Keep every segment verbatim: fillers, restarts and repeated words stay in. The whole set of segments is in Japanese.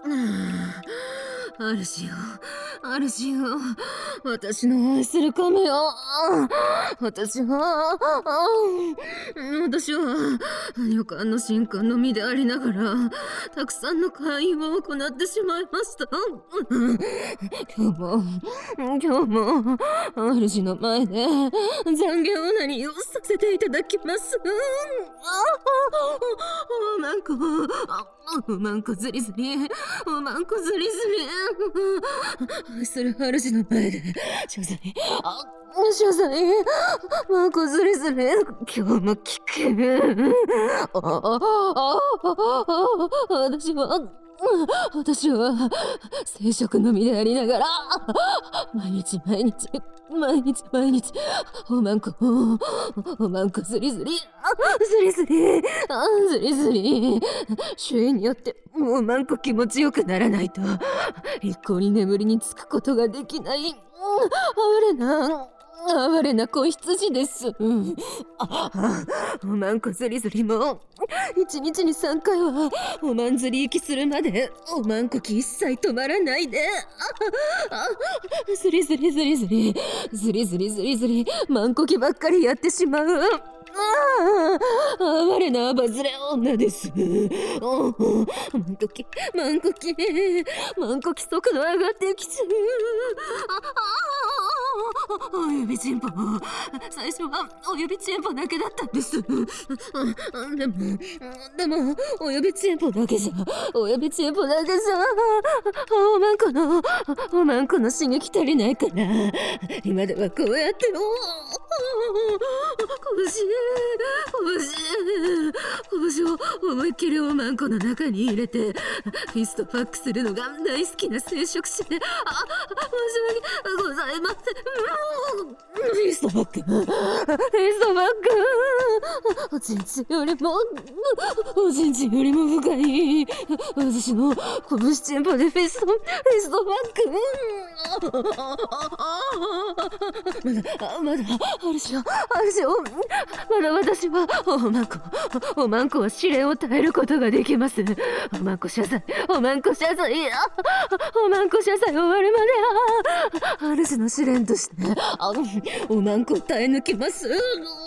主よ、主よ、私の愛する亀よ。私は、私は、予感の神官の身でありながら、たくさんの会員を行ってしまいました。今日も、今日も、主の前で、残業なりをさせていただきます。おまんこ、おまんこずりずり、おまんこずりずり。愛する主の前で、謝罪、あ、謝罪、まんこずりずり、今日も聞け。ああ、ああ、私は、私は、聖職の身でありながら、毎日毎日、毎日毎日、おまんこ、おまんこずりずり、ずりずり、ずりずり、周囲によっておまんこ気持ちよくならないと、一向に眠りにつくことができない、哀れな、哀れな子羊です。うん、ああ、おまんこずりずりも一日に三回はおまんずり息するまでおまんこき一切止まらないで。ああ、ずりずりずりずりずりずりずりずりまんこきばっかりやってしまう。ああ、哀れなバズレ女です。おお、マンコキ、マンコキ、マンコキ速度上がってきちゃう。ああ、お指チンポ、最初はお指チンポだけだったんです。でも、でも、お指チンポだけじゃ、お指チンポだけじゃ、おまんこの、おまんこの刺激足りないから、今ではこうやって、おお、拳、拳、拳を思いっきりおまんこの中に入れて、フィストパックするのが大好きな聖職者で、あ、申し訳ございません。フィストパック、フィストパック、おちんちんよりも、おちんちんよりも深い、私の拳チンポでフィスト、フィストパック。まだ、まだ、あるしよ、あるしよ、まだ私は、おまんこ、おまんこは試練を耐えることができます。おまんこ謝罪、おまんこ謝罪、おまんこ謝罪終わるまで、あるしの試練として、あの、おまんこ耐え抜きます。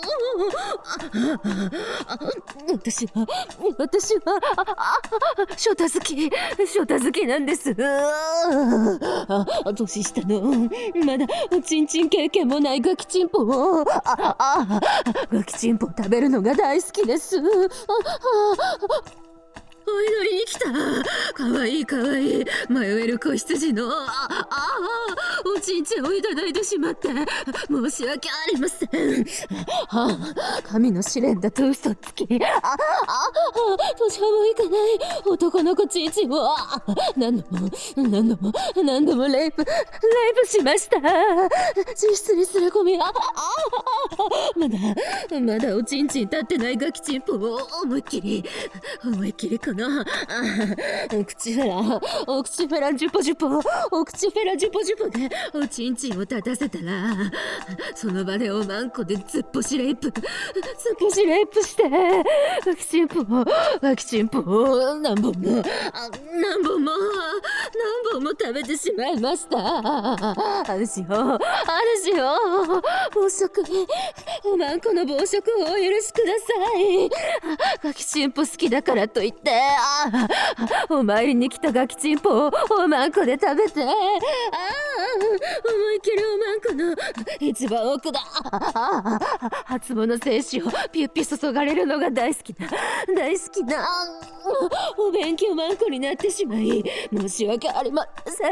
私は、私は、ショタ好き、ショタ好きなんです。あ、年下の、まだ、ちんちん経験もないガキチンポを、あ、あ、ガキチンポ食べるのが大好きです。あ、あ、お祈りに来た。かわいいかわいい迷える子羊の、ああ、おちんちんをいただいてしまって申し訳ありません。はあ、神の試練だと嘘つき、ああ、としゃもいかない男の子ちんちんを何度も何度も何度もレイプレイプしました。自室に連れ込み、ああ、まだまだおちんちん立ってないガキチンポを思いっきり思いっきりこのあお口フェラ、お口フェラジュポジュポ、お口フェラジュポジュポでおちんちんを立たせたら、その場でおまんこでずっぽしレイプ、ずっぽしレイプして、ワキチンポを、ワキチンポを何本も、あ、何本も、何本も食べてしまいました。あるしよ、あるしよ、暴食、おまんこの暴食をお許しください。ガキチンポ好きだからといって、ああ、お参りに来たガキチンポをおまんこで食べて、ああ、思いっきりおまんこの一番奥だ、ああ、初物精子をピュッピュ注がれるのが大好きな大好きなお勉強まんこになってしまい申し訳ありません。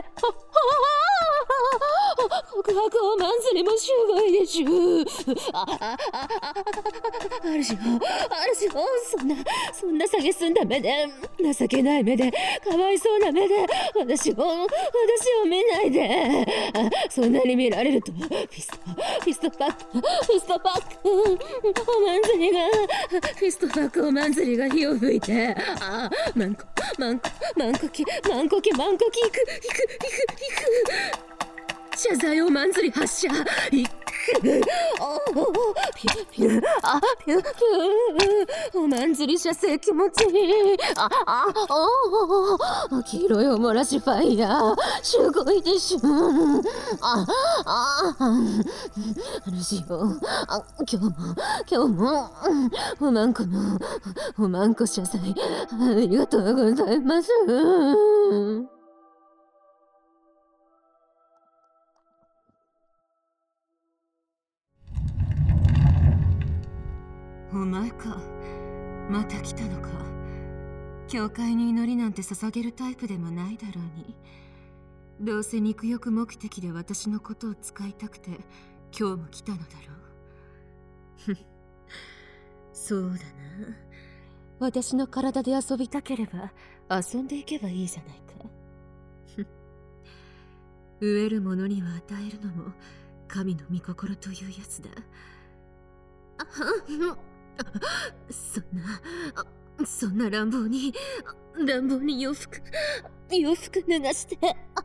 告白をまんずりもしゅうがいでしゅ。ああ、ああ、あるしよ、あるしよ、そんなそんな蔑んだ目で、情けない目で、かわいそうな目で私を私を見ないで。そんなに見られるとフィストフィストパックフィストパックおまんずりがフィストパックおまんずりが火を吹いて、ああ、マンコマンコマンコキマンコキマンコキいくいくいくいく謝罪をまんずり発射、いくピュピュあピュピュおまんじり射精気持ちいい。ああお黄色いおもらしファイヤーすごいでしょ。あああるしよ。あ今日も今日もおまんこのおまんこ謝罪ありがとうございます。お前か、また来たのか。教会に祈りなんて捧げるタイプでもないだろうに。どうせ肉欲目的で私のことを使いたくて今日も来たのだろう。そうだな。私の体で遊びたければ遊んでいけばいいじゃないか。飢える者には与えるのも神の御心というやつだ。そんなそんな乱暴に乱暴に洋服洋服脱がして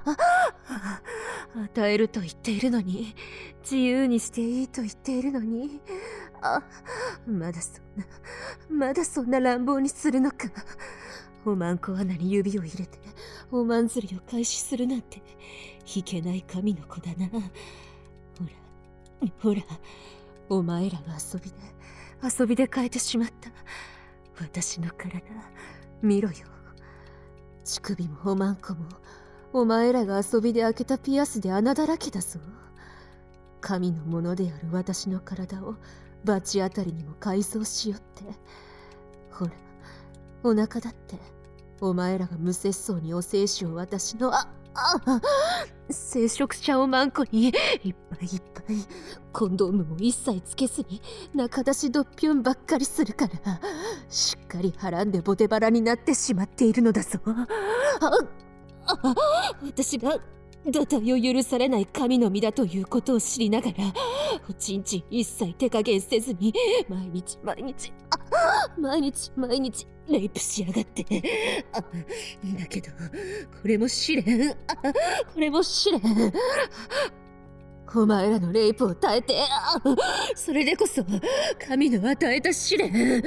与えると言っているのに、自由にしていいと言っているのに、あまだそんなまだそんな乱暴にするのか。おまんこ穴に指を入れておまんずりを開始するなんていけない神の子だな。ほらほらお前らの遊びで遊びで変えてしまった私の体見ろよ。乳首もおまんこもお前らが遊びで開けたピアスで穴だらけだぞ。神のものである私の体を罰当たりにも改造しよって。ほらお腹だってお前らが無節操にお精子を私のああ聖職者おまんこにいっぱいいっぱいコンドームも一切つけずに中出しドッピュンばっかりするからしっかりはらんでボテバラになってしまっているのだぞ。ああ私が堕胎を許されない神の御だということを知りながらおちんちん一切手加減せずに毎日毎日あ毎日毎日レイプしやがって。あだけどこれも試練あこれも試練。お前らのレイプを耐えてあそれでこそ神の与えた試練。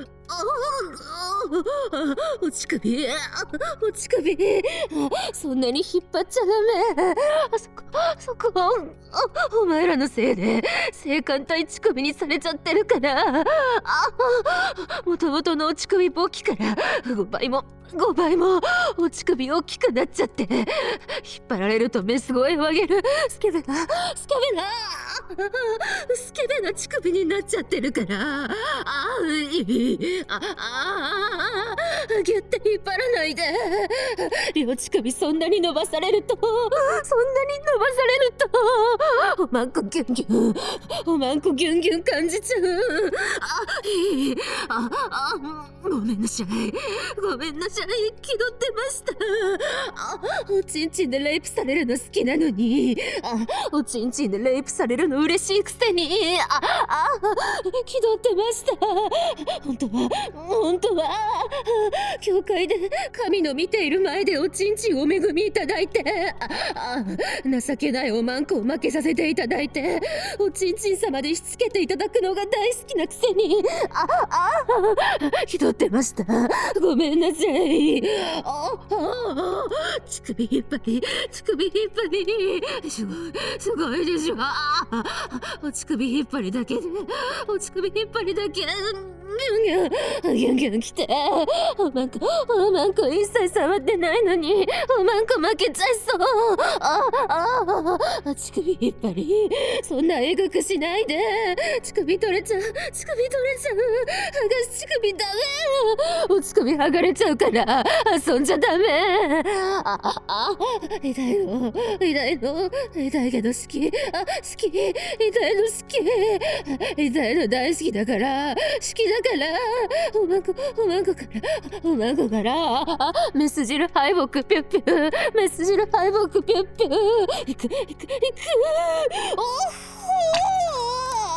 お乳首お乳首そんなに引っ張っちゃダメ。あそこそこお前らのせいで性感帯乳首にされちゃってるからもともとのお乳首大きいからごばいもごばいもお乳首大きくなっちゃって引っ張られるとメス声を上げるスケベなスケベなスケベな乳首になっちゃってるからああああギュッて引っ張らないで。両乳首そんなに伸ばされるとそんなに伸ばされるとおまんこギュンギュンおまんこギュンギュン感じちゃう。あいいああごめんなさいごめんなさい気取ってました。あおちんちんでレイプされるの好きなのにあおちんちんでレイプされるの嬉しいくせにああ気取ってました。本当は本当は教会で神の見ている前でおちんちんをお恵みいただいてああ情けないおまんこを負けさせていただいておちんちん様でしつけていただくのが大好きなくせにああ気取ってました。ごめんなさい。ああ乳首引っ張り乳首引っ張りすごいすごいでしょ。ああお乳首引っ張りだけでお乳首引っ張りだけギュンギュンギュンギュン来ておまんこおまんこ一切触ってないのにおまんこ負けちゃいそう。あああ乳首引っ張りそんなえぐくしないで乳首取れちゃう乳首取れちゃう剥がし乳首ダメお乳首剥がれちゃうから遊んじゃダメ。あああ痛いの痛いの痛いけど好きあ好き痛いの好き痛いの大好きだから好きだからおまんこおまんこからおまんこからメス汁敗北ピュッピュメス汁敗北ピュッピュいくいくいくおっほー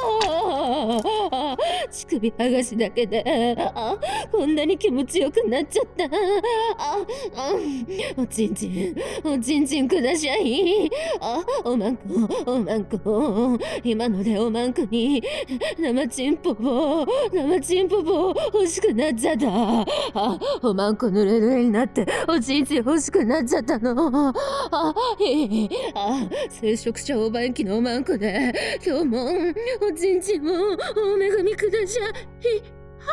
あ乳首剥がしだけであこんなに気持ちよくなっちゃった。ああおちんちんおちんちんくだしゃい。あおまんこおまんこ今のでおまんこに生チンポポ生チンポポ欲しくなっちゃった。あおまんこぬれぬれになっておちんちん欲しくなっちゃったの。あへえあ聖職者おばんきのおまんこで今日もおちんちんもお恵みくだしゃい。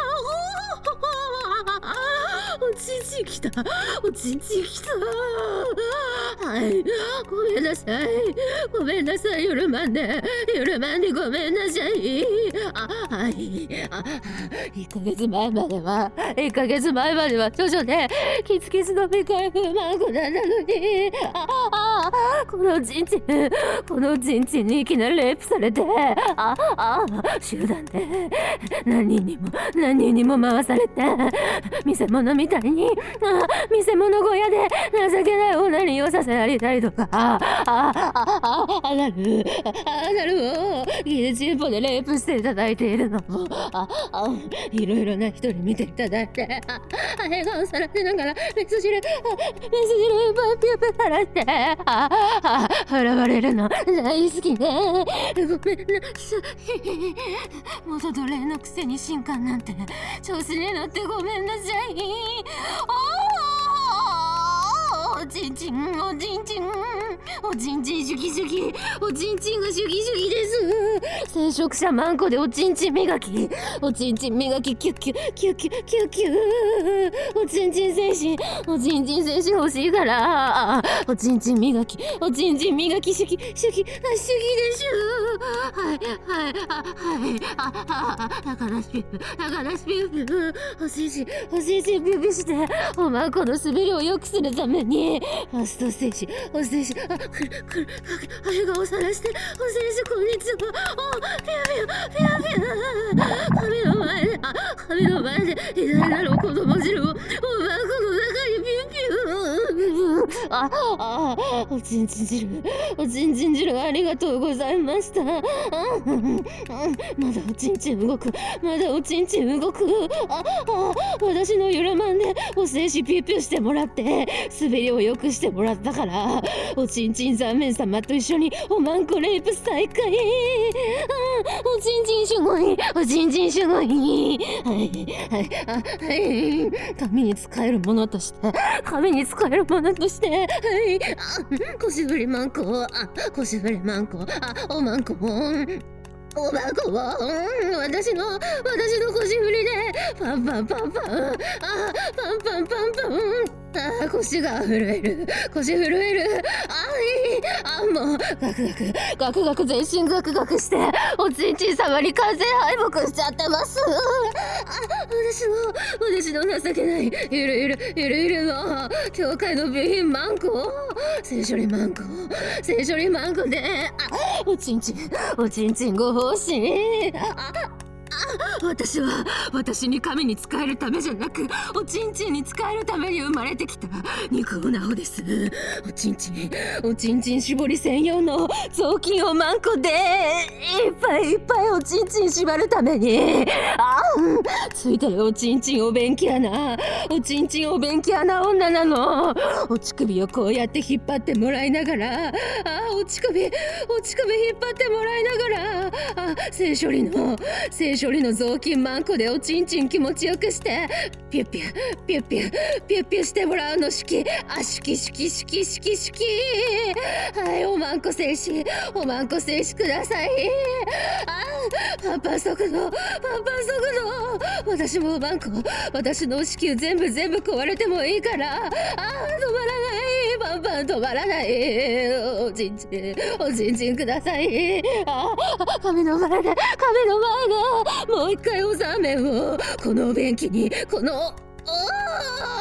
おちんちんきたおちんちんきた。はいごめんなさいごめんなさい夜まんで夜まんでごめんなさい。あはいあいっかげつまえまではいっかげつまえまでは徐々でキツキツの未開封マンコなんなのにああこのちんちんこのちんちんにいきなりレイプされてああ集団で何人にも何人にも回されて見せ物みたいにあ見せ物小屋で情けない女にをさせられたりとかあああああなるあなるをギリチンポでレイプしていただいているのもああいろいろな人に見ていただいてあ笑顔さらせながら味噌汁味噌汁いっぱいピューピューさらしてああ笑われるの大好きね。ごめんなさい元奴隷のくせに新刊なんて調子に乗ってごめんなさい。おちんちんおちんちんおちんちんシュキシュキおちんちんがシュキシュキです。聖職者マンコでおちんちん磨きおちんちん磨きキュッキュキュッキュキュッキュおちんちん精神おちんちん精神欲しいからおちんちん磨きおちんちん磨きシュキシュキあシュキでしゅはいはいあはいああだからシュピュだからシュピュピュおちんちんおちんちんピュピュしておまんこの滑りを良くするためにファーストステージおステージあくるくるあ笑顔さらしておステージこんにちはおピュピュピュピュ髪の前であ髪の前で偉大なる子供汁をおまんこの中にピュピュああおちんちん汁おちんちん汁ありがとうございました。まだおちんちん動くまだおちんちん動くああ私のゆらまんでお精子ピュピュしてもらって滑りを良くしてもらったからおちんちん残面様と一緒におまんこレイプ再開おちんちんすごいおちんちんすごいはいはいあはい髪に使えるものとして髪に使えるものとしてはいあ腰振りまんこあ腰振りまんこあおまんこおまんこは、うん、私の私の腰振りでパンパンパンパンあパンパンパンパンあ腰が震える腰震えるあいあもうガクガクガクガク全身ガクガクしておちんちん様に完全敗北しちゃってます。あ私の私の情けないゆるゆるゆるゆるの教会の備品マンコ聖書りマンコ聖書りマンコであおちんちんおちんちんご奉仕あ私は私に神に仕えるためじゃなくおちんちんに仕えるために生まれてきた肉おなおです。おちんちんおちんちん絞り専用の雑巾をマンコでいっぱいいっぱいおちんちん縛るためにあついてるおちんちんお便器穴おちんちんお便器穴女なの。お乳首をこうやって引っ張ってもらいながらあお乳首お乳首引っ張ってもらいながらあ性処理の性処理の雑巾マンコでおちんちん気持ちよくしてピュッピュッピュッピュッピュッピュッしてもらうのしきあしきしきしきしきしきはいおまんこ精子おまんこ精子くださいあパンパン速度パンパン速度私もおまんこ私の子宮全部全部壊れてもいいからあ止まらないパンパン止まらないおちんちんおちんちんくださいあ髪の前で髪の前でもう一回おざめをこのお便器にこのお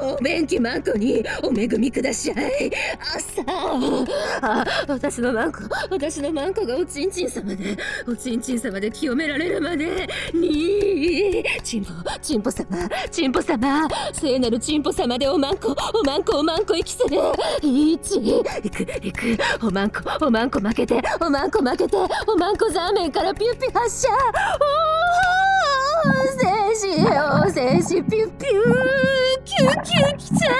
お便器マンコにお恵みください。あさあ、私のマンコ、私のマンコがおちんちん様で、おちんちん様で清められるまでに、チンポ、チンポ様、チンポ様、聖なるチンポ様でおまんこ、おまんこ、おまんこ息する。いち、いく、いく、おまんこ、おまんこ負けて、おまんこ負けて、おまんこザーメンからピュッピュ発射。おー、精子、お精子、ピュッピュー、キューキュー来ちゃった。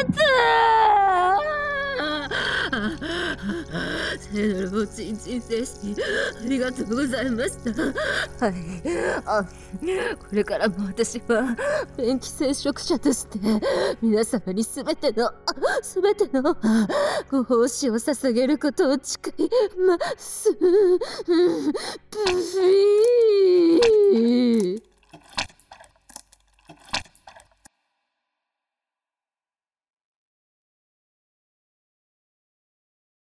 聖なるおちんちん精子、ありがとうございました。はい、あ、これからも私は便器聖職者として皆様にすべてのすべてのご奉仕を捧げることを誓います。プフィー